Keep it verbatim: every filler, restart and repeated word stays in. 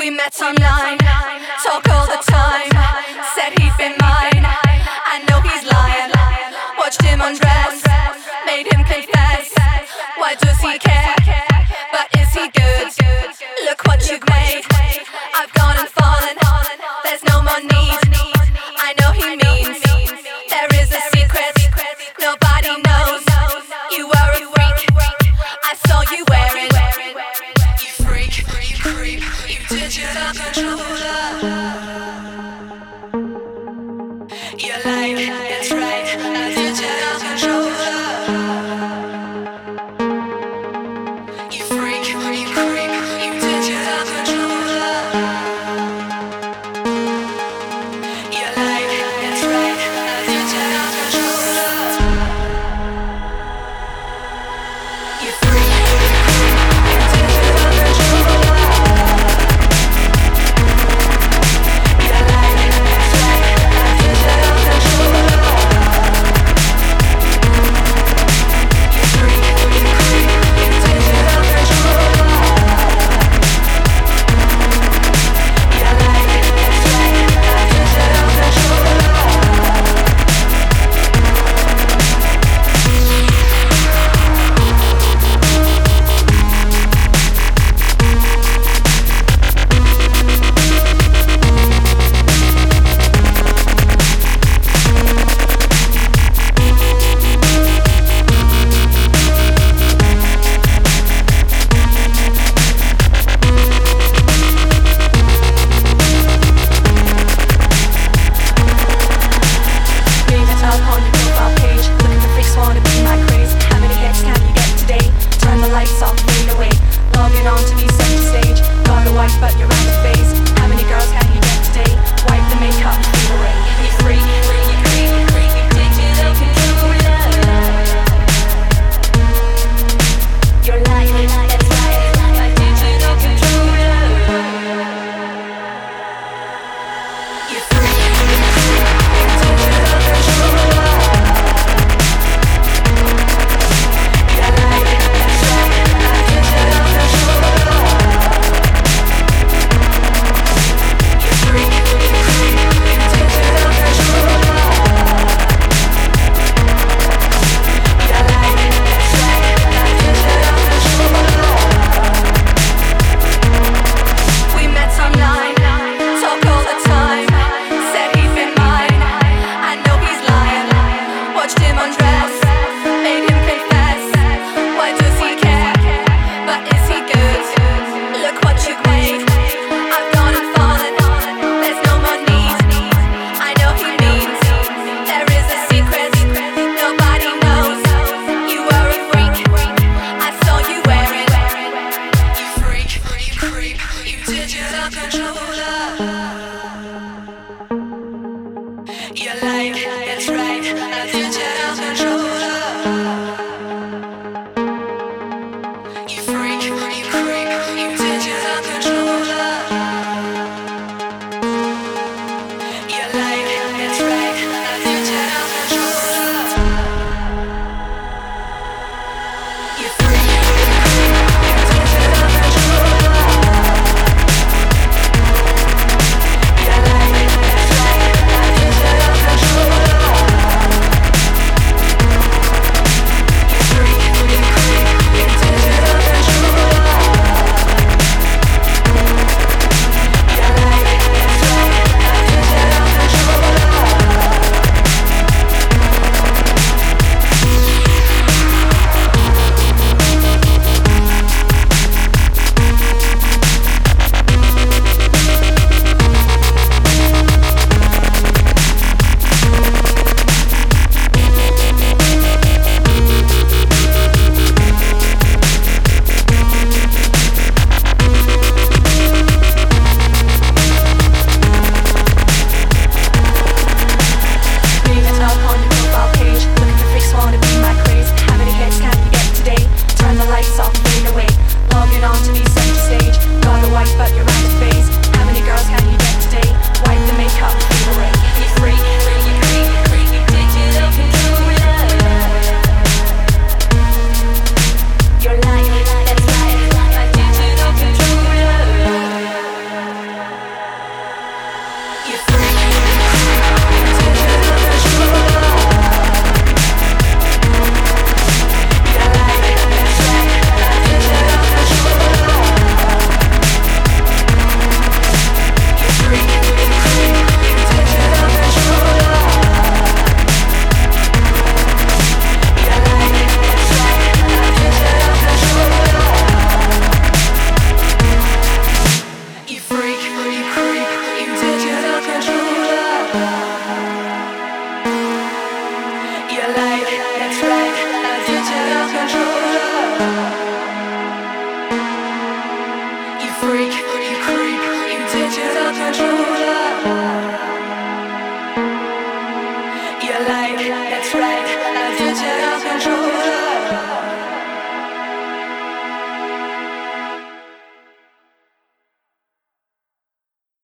We met online, talk all the time. Said he'd been mine, I know he's lying. Watched him undress, made him confess. Why does he care? But is he good? Look what you've made. I've gone and fallen, there's no more need. I know he means there is a secret nobody knows. You were a freak, I saw you wearing. You freak, you creep, you digital controller. You're like, that's right, a digital controller. You freak, you creep, you digital controller. You're like, that's right, a digital controller. You freak, you creep, you digital controller. true.